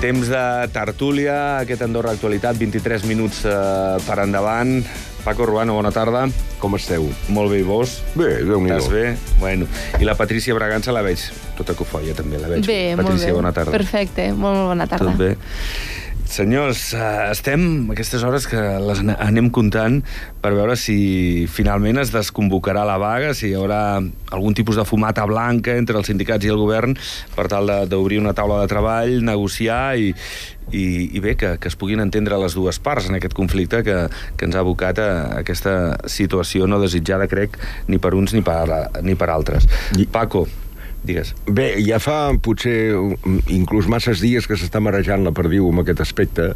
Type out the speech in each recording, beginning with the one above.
Temps de tertúlia, aquest Andorra Actualitat, 23 minuts per endavant. Paco Ruano, bona tarda. Com esteu? Molt bé, i vos? Bé, Déu-n'hi-do. Estàs bé? Bueno. I la Patrícia Bragança la veig tota cofoia, també la veig. Bé, Patrícia, molt bé. bona tarda. Perfecte, molt bona tarda. Tot bé. Senyors, estem a aquestes hores que les anem comptant per veure si finalment es desconvocarà la vaga, si hi haurà algun tipus de fumata blanca entre els sindicats i el govern per tal d'obrir una taula de treball, negociar i bé, que es puguin entendre les dues parts en aquest conflicte que ens ha abocat a aquesta situació no desitjada, crec, ni per uns ni per altres. Paco, digues. Bé, ja fa potser inclús masses dies que s'està marejant la perdiu amb aquest aspecte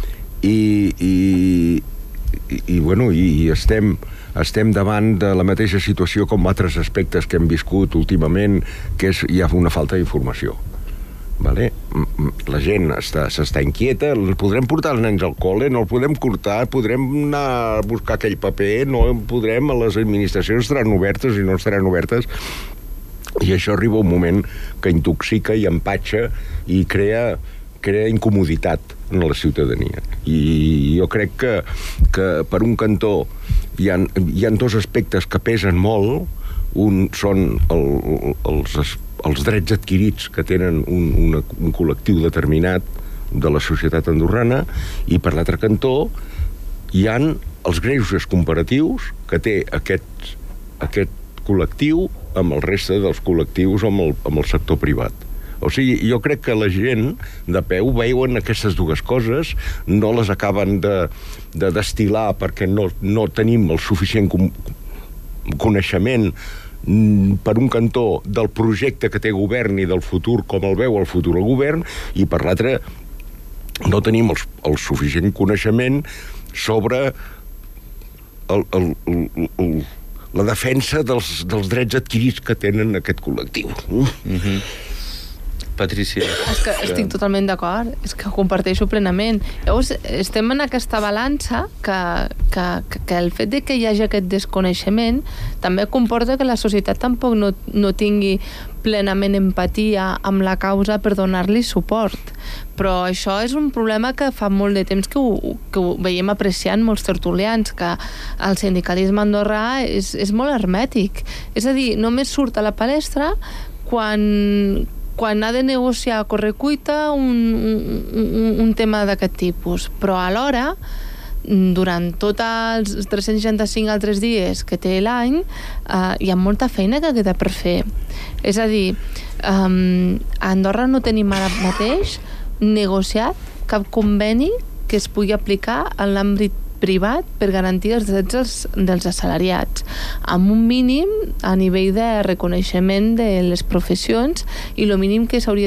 i estem davant de la mateixa situació com altres aspectes que hem viscut últimament, que és hi ha una falta d'informació. Vale? La gent s'està inquieta, podrem portar els nens al col·le, no el podem cortar, podrem anar a buscar aquell paper, no podrem, les administracions estaran obertes i no estaran obertes. I això arriba un moment que intoxica i empatxa i crea incomoditat en la ciutadania. I jo crec que per un cantó hi ha dos aspectes que pesen molt. Un són els drets adquirits que tenen un col·lectiu determinat de la societat andorrana, i per l'altre cantó hi han els greuges comparatius que té aquest col·lectiu amb el reste dels col·lectius o amb el sector privat. O sigui, jo crec que la gent de peu veuen aquestes dues coses, no les acaben de destil·lar perquè no tenim el suficient coneixement per un cantó del projecte que té govern i del futur, com el veu el futur el govern, i per l'altre no tenim el suficient coneixement sobre la defensa dels drets adquirits que tenen aquest col·lectiu. Patrícia. És que estic totalment d'acord, és que ho comparteixo plenament. Llavors, estem en aquesta balança que el fet de que hi hagi aquest desconeixement també comporta que la societat tampoc no tingui plenament empatia amb la causa per donar-li suport. Però això és un problema que fa molt de temps que ho veiem apreciant molts tertulians, que el sindicalisme andorrà és molt hermètic. És a dir, només surt a la palestra quan ha de negociar a correcuita un tema d'aquest tipus. Però alhora, durant tots els 365 altres dies que té l'any, hi ha molta feina que queda per fer. És a dir, a Andorra no tenim ara mateix negociat cap conveni que es pugui aplicar en l'àmbit privat per garantir els drets dels assalariats, amb un mínim a nivell de reconeixement de les professions i el mínim que s'hauria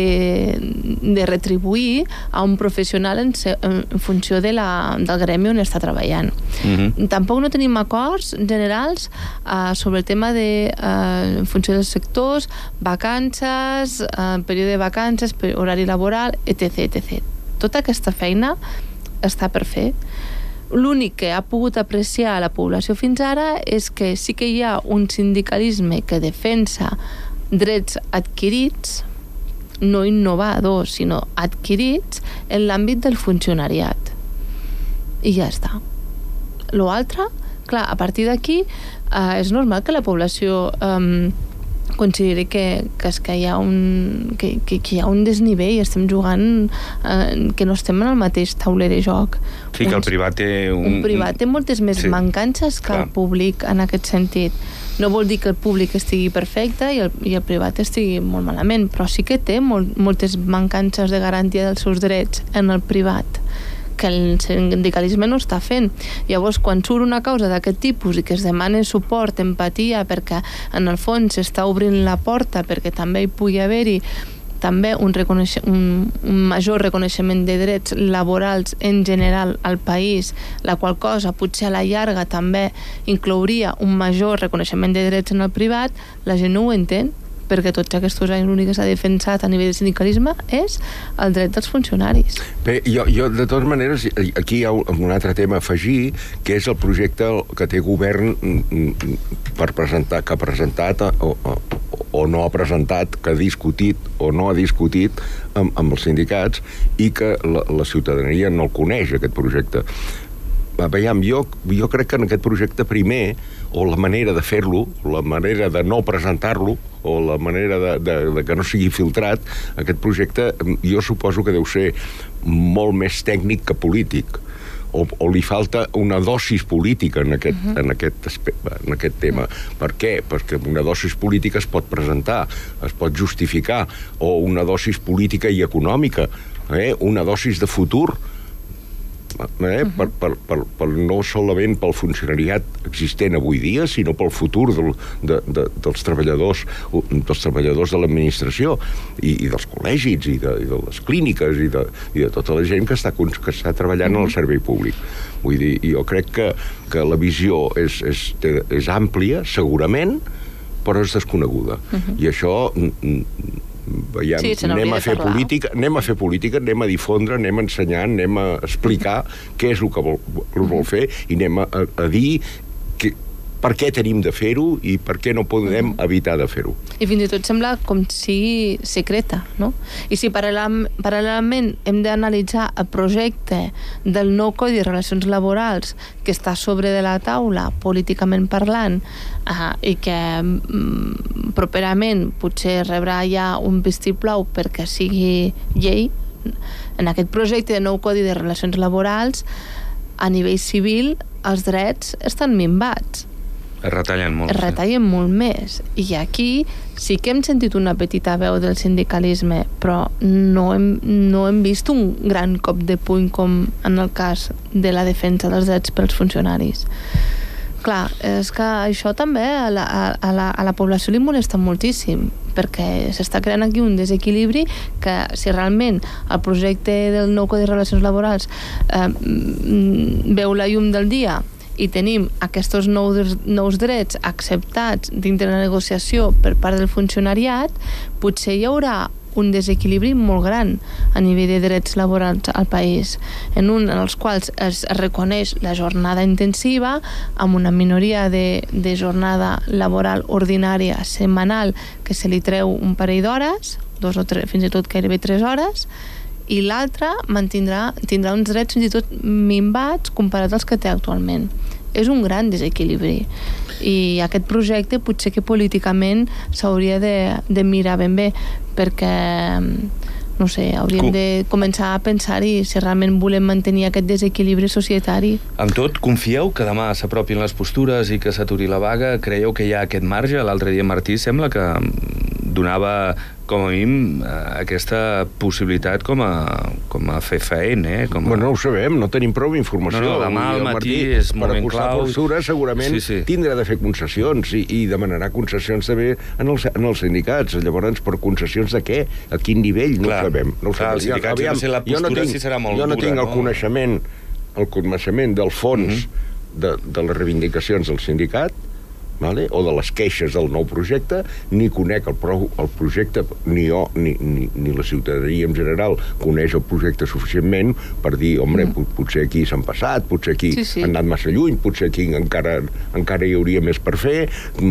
de retribuir a un professional en funció del gremi on està treballant. Tampoc no tenim acords generals sobre el tema en funció dels sectors, vacances, període de vacances, horari laboral, etc. Tota aquesta feina està per fer. L'únic que ha pogut apreciar la població fins ara és que sí que hi ha un sindicalisme que defensa drets adquirits, no innovadors, sinó adquirits en l'àmbit del funcionariat. I ja està. L'altre, clar, a partir d'aquí és normal que la població consideri que hi ha un desnivell, estem jugant, que no estem en el mateix tauler de joc. Sí, que el privat té un privat té moltes més mancances que el públic en aquest sentit. No vol dir que el públic estigui perfecte i el privat estigui molt malament, però sí que té moltes mancances de garantia dels seus drets en el privat, que el sindicalisme no està fent. Llavors, quan surt una causa d'aquest tipus i que es demana suport, empatia, perquè en el fons s'està obrint la porta perquè també hi pugui haver-hi també un major reconeixement de drets laborals en general al país, la qual cosa potser a la llarga també inclouria un major reconeixement de drets en el privat, la gent no ho entén, perquè tots aquests anys l'únic que s'ha defensat a nivell de sindicalisme és el dret dels funcionaris. Bé, jo de totes maneres, aquí hi ha un altre tema a afegir, que és el projecte que té govern que ha presentat o o no ha presentat, que ha discutit o no ha discutit amb els sindicats i que la ciutadania no el coneix, aquest projecte. Veiem, jo crec que en aquest projecte primer, o la manera de fer-lo, la manera de no presentar-lo, o la manera de que no sigui filtrat, aquest projecte jo suposo que deu ser molt més tècnic que polític. O li falta una dosis política en aquest tema. Per què? Perquè una dosis política es pot presentar, es pot justificar, o una dosis política i econòmica, una dosis de futur, no solament pel funcionariat existent avui dia, sinó pel futur dels treballadors de l'administració i dels col·legis i de les clíniques i de tota la gent que està treballant en el servei públic. Vull dir, jo crec que la visió és àmplia, segurament, però és desconeguda. I això... anem a fer política, anem a difondre, anem a ensenyar, anem a explicar què és el que vol fer i anem a dir per què tenim de fer-ho i per què no podem evitar de fer-ho. I fins i tot sembla com si secreta, no? I si paral·lelament hem d'analitzar el projecte del nou Codi de Relacions Laborals que està sobre de la taula, políticament parlant, i que properament potser rebrà ja un vistiplau perquè sigui llei, en aquest projecte de nou Codi de Relacions Laborals, a nivell civil, els drets estan minvats. Es retallen molt. Es retallen molt més. I aquí sí que hem sentit una petita veu del sindicalisme, però no hem vist un gran cop de puny com en el cas de la defensa dels drets pels funcionaris. Clar, és que això també a la població li molesta moltíssim, perquè s'està creant aquí un desequilibri que si realment el projecte del nou Codi de Relacions Laborals veu la llum del dia i tenim aquests nous drets acceptats dintre de la negociació per part del funcionariat, potser hi haurà un desequilibri molt gran a nivell de drets laborals al país, en els quals es reconeix la jornada intensiva amb una minoria de jornada laboral ordinària setmanal que se li treu un parell d'hores, 2 o 3, fins i tot gairebé 3 hores, i l'altre tindrà uns drets fins i tot minvats comparats als que té actualment. És un gran desequilibri i aquest projecte potser que políticament s'hauria de mirar ben bé, perquè no sé, hauríem de començar a pensar-hi si realment volem mantenir aquest desequilibri societari. Amb tot, confieu que demà s'apropin les postures i que s'aturi la vaga? Creieu que hi ha aquest marge? L'altre dia Martí sembla que donava com a mínim aquesta possibilitat com a fer feina. Bueno, no ho sabem, no tenim prou informació. No, demà al matí és molt ben clau. Per acusar postura segurament tindrà de fer concessions i demanarà concessions també en els sindicats. Llavors, per concessions de què? A quin nivell? No ho sabem. Clar, els sindicats no sé la postura si serà molt dura. Jo no tinc el coneixement del fons de les reivindicacions del sindicat, o de les queixes del nou projecte, ni conec el projecte, ni jo ni la ciutadania en general coneix el projecte suficientment per dir, home, potser aquí s'han passat, potser aquí han anat massa lluny, potser aquí encara hi hauria més per fer,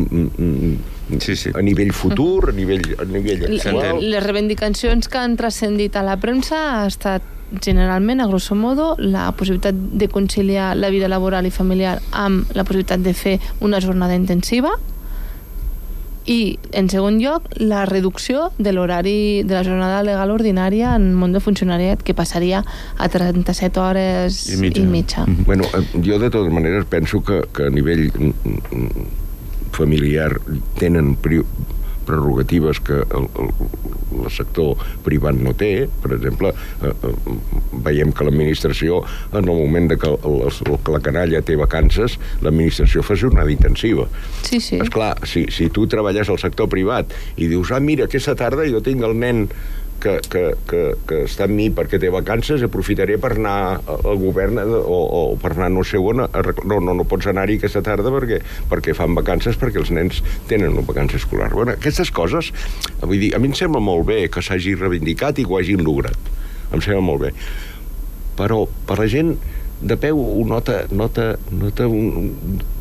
a nivell futur, a nivell actual. Les reivindicacions que han transcendit a la premsa ha estat generalment, a grosso modo, la possibilitat de conciliar la vida laboral i familiar amb la possibilitat de fer una jornada intensiva i, en segon lloc, la reducció de l'horari de la jornada legal ordinària en el món de funcionariat, que passaria a 37 hores i mitja. Bueno, jo de totes maneres penso que a nivell familiar tenen prerrogatives que el sector privat no té. Per exemple, veiem que l'administració, en el moment que la canalla té vacances, l'administració fa jornada intensiva. Esclar, si tu treballes al sector privat i dius, mira, aquesta tarda jo tinc el nen que està amb mi perquè té vacances, aprofitaré per anar al govern o per anar no sé on, no pots anar-hi aquesta tarda perquè fan vacances, perquè els nens tenen una vacança escolar. Bueno, aquestes coses, vull dir, a mi em sembla molt bé que s'hagi reivindicat i que ho hagin lograt. Em sembla molt bé. Però per la gent de peu ho nota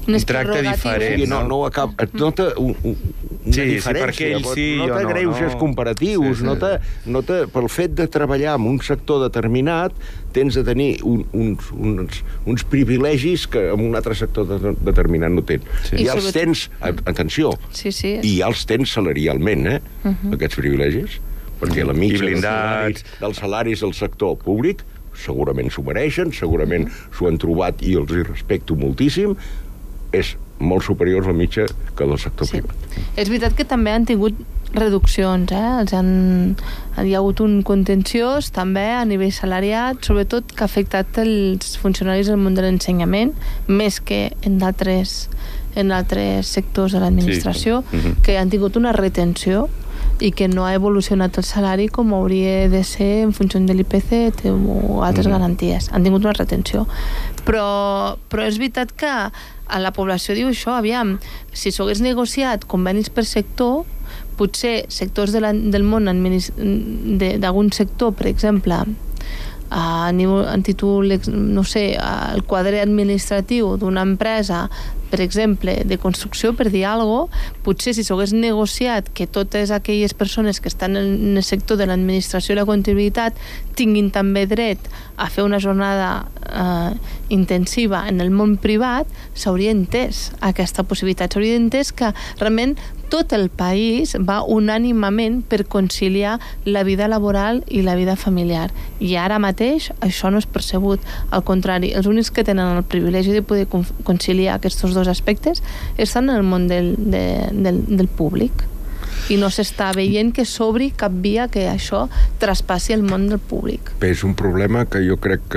Unes tracte diferent. No et nota una diferència. perquè ell sí, no té greuges comparatius, no té, pel fet de treballar en un sector determinat, tens de tenir uns privilegis que en un altre sector determinat no tens. I ja els tens, atenció, i ja els tens salarialment, aquests privilegis, perquè la mitja dels salaris del sector públic segurament s'ho mereixen, segurament s'ho han trobat i els hi respecto moltíssim, és molt superior a la mitja que del sector privat. És veritat que també han tingut reduccions, hi ha hagut un contenciós també a nivell salariat, sobretot que ha afectat els funcionaris del món de l'ensenyament, més que en altres sectors de l'administració, que han tingut una retenció i que no ha evolucionat el salari com hauria de ser en funció de l'IPC o altres garanties. Han tingut una retenció. Però és veritat que a la població diu això, aviam, si s'hagués negociat convenis per sector, potser sectors del món d'algun sector, per exemple, en títol, no sé, el quadre administratiu d'una empresa, per exemple, de construcció, per dir alguna cosa, potser si s'hagués negociat que totes aquelles persones que estan en el sector de l'administració i la comptabilitat tinguin també dret a fer una jornada intensiva en el món privat, s'hauria entès aquesta possibilitat, s'hauria entès que realment tot el país va unànimament per conciliar la vida laboral i la vida familiar. I ara mateix això no és percebut. Al contrari, els únics que tenen el privilegi de poder conciliar aquests dos aspectes estan en el món del públic. I no s'està veient que s'obri cap via que això traspassi el món del públic. Bé, és un problema que jo crec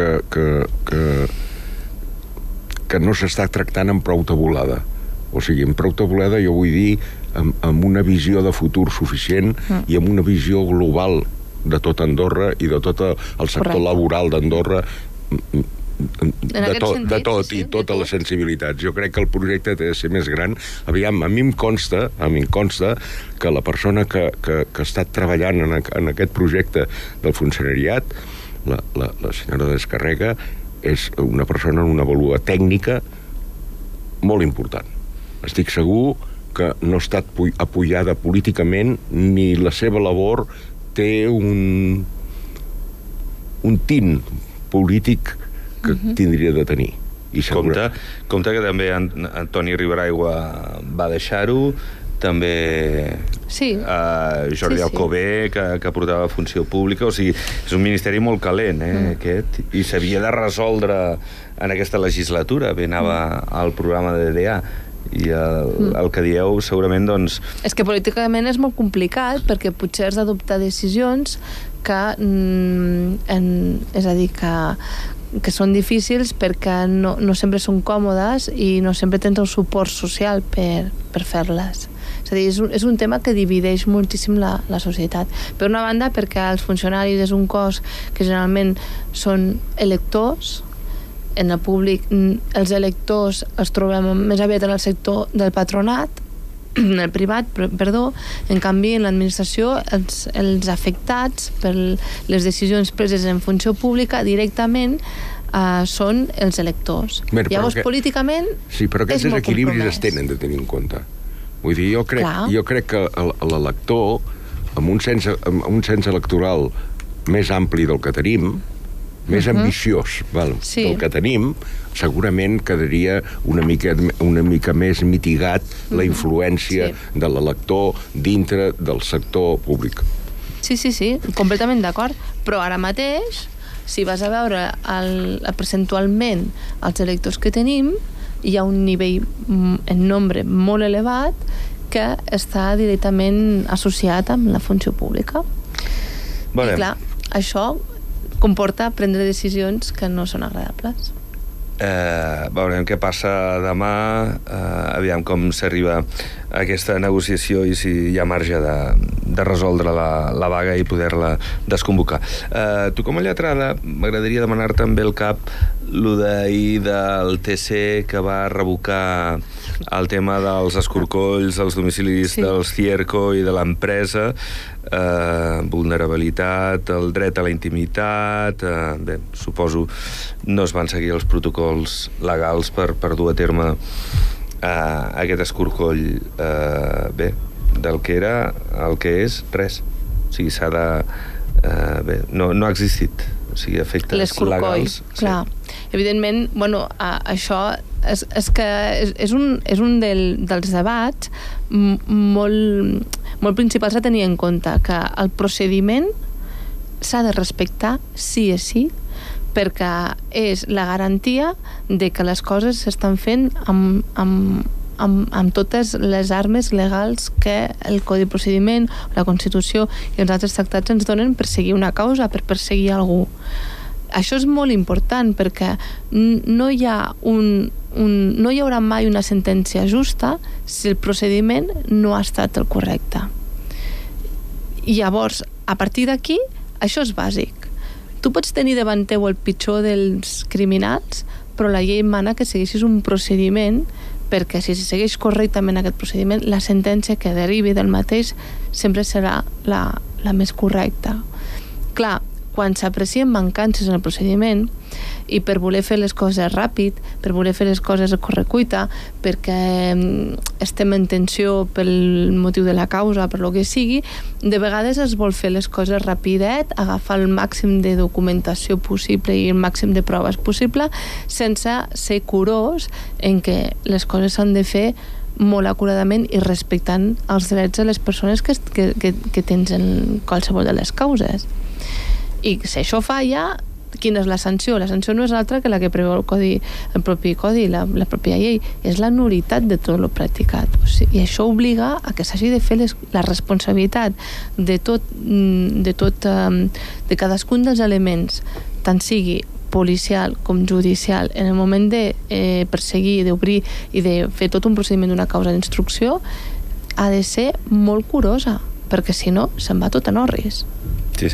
que no s'està tractant amb prou tabulada. O sigui, amb prou tabulada jo vull dir amb una visió de futur suficient i amb una visió global de tot Andorra i de tot el sector laboral d'Andorra, de tot i totes les sensibilitats. Jo crec que el projecte té de ser més gran. Aviam, a mi em consta que la persona que ha estat treballant en aquest projecte del funcionariat, la senyora Descarrega, és una persona amb una vàlua tècnica molt important. Estic segur que no ha estat apoyada políticament ni la seva labor té un tint polític que tindria de tenir. Compte que també Antoni Riberaigua va deixar-ho, també Jordi Alcover, que portava funció pública, o sigui, és un ministeri molt calent, aquest, i s'havia de resoldre en aquesta legislatura, bé anava al programa de DDA, i el que dieu segurament doncs... És que políticament és molt complicat perquè potser has d'adoptar decisions que és a dir, que són difícils perquè no sempre són còmodes i no sempre tens el suport social per fer-les. És a dir, és un tema que divideix moltíssim la societat. Per una banda, perquè els funcionaris és un cos que generalment són electors. En el públic, els electors els trobem més aviat en el sector del patronat, en el privat, perdó. En canvi, en l'administració, els afectats per les decisions preses en funció pública directament són els electors. Llavors, políticament, sí, però aquests desequilibris es tenen de tenir en compte. Vull dir, jo crec que l'elector, amb un cens electoral més ampli del que tenim, més ambiciós del que tenim, segurament quedaria una mica més mitigat la influència de l'elector dintre del sector públic. Sí, completament d'acord. Però ara mateix, si vas a veure percentualment els electors que tenim, hi ha un nivell en nombre molt elevat que està directament associat amb la funció pública. I clar, això comporta prendre decisions que no són agradables. Veurem què passa demà, aviam com s'arriba a aquesta negociació i si hi ha marge de resoldre la vaga i poder-la desconvocar. Tu com a lletrada m'agradaria demanar-te amb el cap lo d'ahir del TC que va revocar el tema dels escorcolls als domicilis dels Cierco i de l'empresa, vulnerabilitat, el dret a la intimitat, bé, suposo no es van seguir els protocols legals per dur a terme aquest escorcoll, bé, del que era, el que és, res. O sigui, s'ha de... bé, no ha existit. O sigui, efectes legals... Clar. Evidentment, bueno, això és que és un dels debats molt principals a tenir en compte, que el procediment s'ha de respectar sí o sí, perquè és la garantia de que les coses s'estan fent amb totes les armes legals que el Codi de Procediment, la Constitució i els altres tractats ens donen per seguir una causa, per perseguir algú. Això és molt important perquè no hi haurà mai una sentència justa si el procediment no ha estat el correcte. I llavors, a partir d'aquí, això és bàsic. Tu pots tenir davant teu el pitjor dels criminals, però la llei mana que segueixis un procediment, perquè si se segueix correctament aquest procediment, la sentència que derivi del mateix sempre serà la més correcta. Clar, quan s'aprecien mancances en el procediment i per voler fer les coses ràpid, per voler fer les coses a correcuita, perquè estem en tensió pel motiu de la causa, per lo que sigui, de vegades es vol fer les coses rapidet, agafar el màxim de documentació possible i el màxim de proves possible, sense ser curós en què les coses s'han de fer molt acuradament i respectant els drets de les persones que tens en qualsevol de les causes. I si això falla, quina és la sanció? La sanció no és altra que la que preveu el propi codi, la pròpia llei. És la nul·litat de tot el practicat. O sigui, i això obliga a que s'hagi de fer la responsabilitat de cadascun dels elements, tant sigui policial com judicial, en el moment de perseguir, d'obrir i de fer tot un procediment d'una causa d'instrucció, ha de ser molt curosa, perquè si no, se'n va tot en orris. Sí.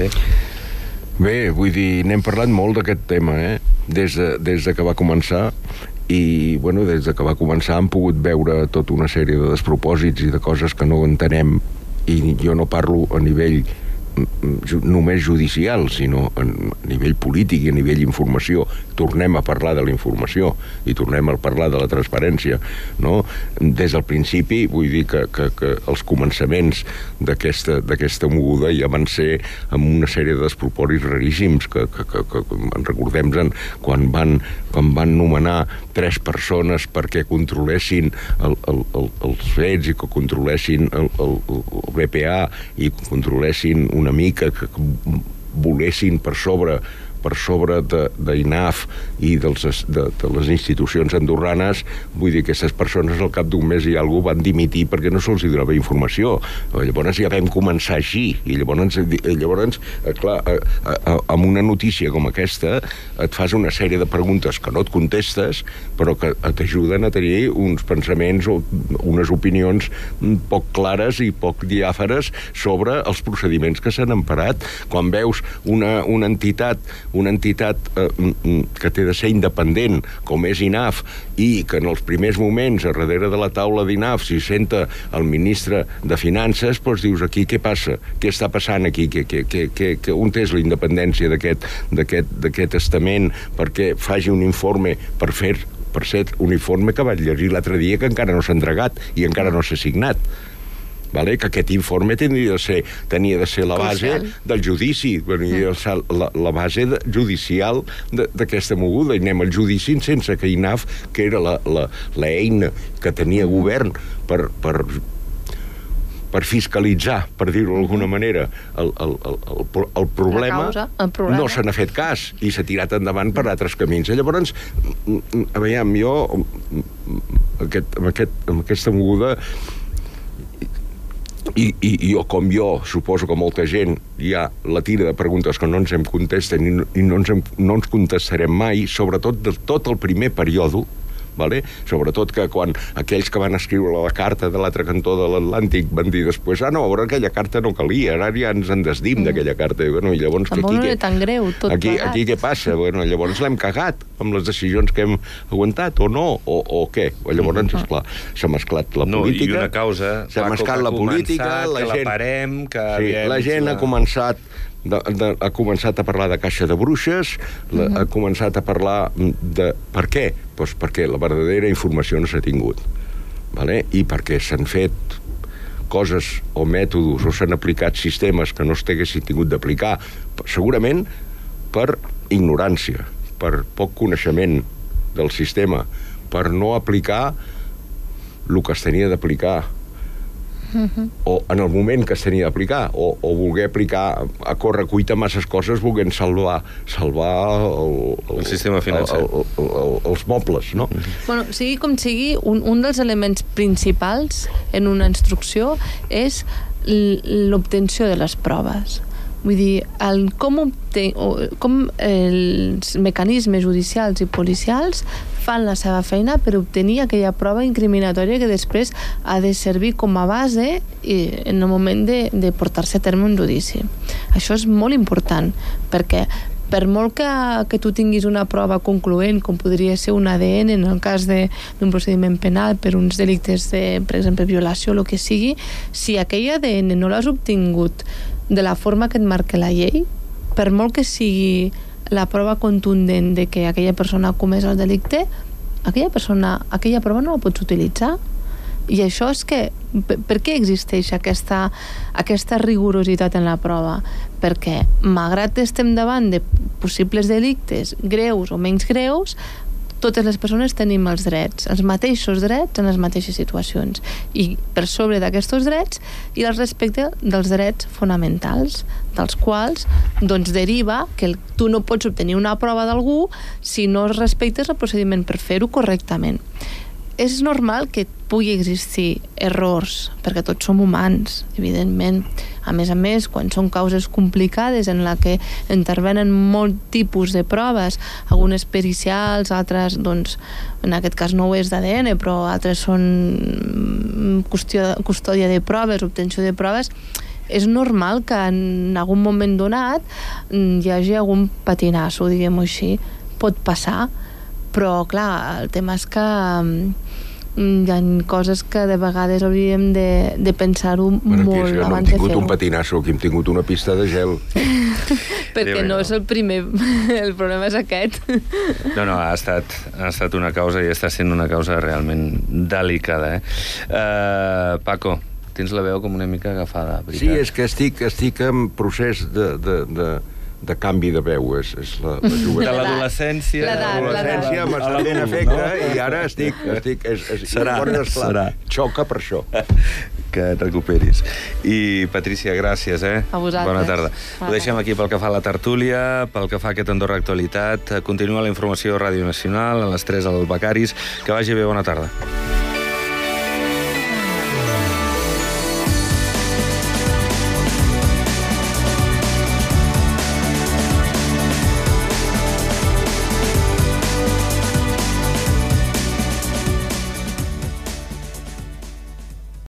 Bé, vull dir, n'hem parlat molt d'aquest tema, des de que va començar, i, bueno, des de que va començar hem pogut veure tota una sèrie de despropòsits i de coses que no entenem, i jo no parlo a nivell només judicial, sinó a nivell polític i a nivell informació. Tornem a parlar de la informació i tornem a parlar de la transparència, no? Des del principi, vull dir que els començaments d'aquesta moguda ja van ser amb una sèrie de despropòsits raríssims que recordem-nos quan van nomenar 3 persones perquè controlessin els fets i que controlessin el BPA i controlessin una mica, que volessin per sobre d'INAF i de les institucions andorranes. Vull dir que aquestes persones al cap d'un mes i alguna van dimitir perquè no se'ls donava informació. Llavors ja vam començar així, i llavors clar, amb una notícia com aquesta et fas una sèrie de preguntes que no et contestes, però que t'ajuden a tenir uns pensaments o unes opinions poc clares i poc diàfares sobre els procediments que s'han emparat. Quan veus una entitat que té de ser independent, com és INAF, i que en els primers moments, a darrere de la taula d'INAF, s'hi senta el ministre de Finances, doncs dius, aquí què passa? Què està passant aquí? On és la independència d'aquest estament perquè faci un informe per ser un informe que vaig llegir l'altre dia que encara no s'ha entregat i encara no s'ha signat. Que aquest informe tenia de ser la base del judici, la base judicial d'aquesta moguda, i anem al judici sense que INAF, que era l'eina que tenia govern per fiscalitzar, per dir-ho d'alguna manera, el problema, no se n'ha fet cas i s'ha tirat endavant per altres camins. Llavors, veiem, jo amb aquesta moguda, i jo suposo que molta gent hi ha la tira de preguntes que no ens en contesten i no ens contestarem mai, sobretot de tot el primer període, sobretot que quan aquells que van escriure la carta de l'altre cantó de l'Atlàntic van dir després, no, ara aquella carta no calia, ara ja ens en desdim d'aquella carta, i llavors tampoc no era tan greu tot plegat. Aquí què passa? Llavors l'hem cagat amb les decisions que hem aguantat, o no, o què? Llavors, esclar, s'ha mesclat la política, i una causa s'ha mesclat la política, la gent ha començat a parlar de caixa de bruixes, ha començat a parlar de... Per què? Doncs perquè la verdadera informació no s'ha tingut. vale? I perquè s'han fet coses o mètodes o s'han aplicat sistemes que no s'haguessin tingut d'aplicar, segurament per ignorància, per poc coneixement del sistema, per no aplicar el que es tenia d'aplicar, o en el moment que es tenia d'aplicar, o voler aplicar a correcuita masses coses volent salvar el sistema financer, els mobles, no? Bueno, sigui com sigui, un dels elements principals en una instrucció és l'obtenció de les proves. Vull dir, com els mecanismes judicials i policials fan la seva feina per obtenir aquella prova incriminatòria que després ha de servir com a base en el moment de portar-se a terme un judici. Això és molt important, perquè per molt que tu tinguis una prova concloent, com podria ser un ADN en el cas d'un procediment penal per uns delictes de, per exemple, violació o el que sigui, si aquell ADN no l'has obtingut de la forma que et marca la llei, per molt que sigui la prova contundent de que aquella persona ha comès el delicte, aquella prova no la pots utilitzar. I això és que... Per què existeix aquesta rigorositat en la prova? Perquè, malgrat estem davant de possibles delictes greus o menys greus, totes les persones tenim els mateixos drets en les mateixes situacions. I per sobre d'aquests drets hi ha el respecte dels drets fonamentals, dels quals doncs, deriva que tu no pots obtenir una prova d'algú si no respectes el procediment per fer-ho correctament. És normal que pugui existir errors, perquè tots som humans, evidentment. A més, quan són causes complicades en la que intervenen molt tipus de proves, algunes pericials, altres, doncs, en aquest cas no ho és d'ADN, però altres són custòdia de proves, obtenció de proves, és normal que en algun moment donat hi hagi algun patinasso, diguem-ho així. Pot passar, però clar, el tema és que hi ha coses que de vegades hauríem de pensar-ho molt abans de fer-ho. No hem tingut un patinasso, aquí hem tingut una pista de gel. Perquè no és el primer, el problema és aquest. No, ha estat una causa i està sent una causa realment delicada. Paco, tens la veu com una mica agafada, veritat? Sí, és que estic en procés de canvi de veu, és la joventut. De l'adolescència. L'edat. M'està fent efecte, no? I ara estic Serà. Xoca per això. Que et recuperis. I, Patrícia, gràcies, A vosaltres. Bona tarda. Ho deixem aquí pel que fa a la tertúlia, pel que fa a aquest Andorra Actualitat. Continua la informació a Ràdio Nacional, a les 3 al Becaris. Que vagi bé, bona tarda.